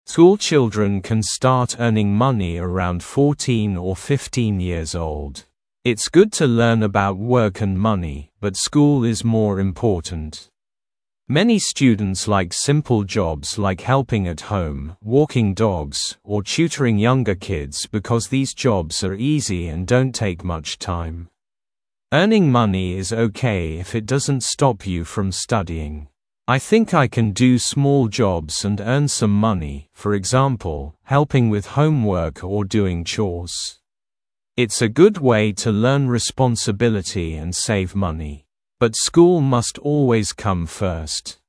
School children can start earning money around 14 or 15 years old. It's good to learn about work and money, but school is more important. Many students like simple jobs like helping at home, walking dogs, or tutoring younger kids because these jobs are easy and don't take much time. Earning money is okay if it doesn't stop you from studying. I think I can do small jobs and earn some money, for example, helping with homework or doing chores. It's a good way to learn responsibility and save money. But school must always come first.